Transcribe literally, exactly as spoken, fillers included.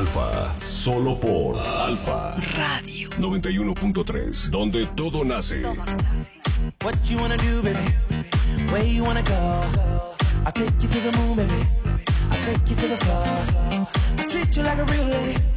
Alfa, solo por Alfa Radio noventa y uno punto tres, donde todo nace. What you wanna do, baby? Where you wanna go? I'll take you to the moon, baby. I'll take you to the floor. I'll treat you like a real lady.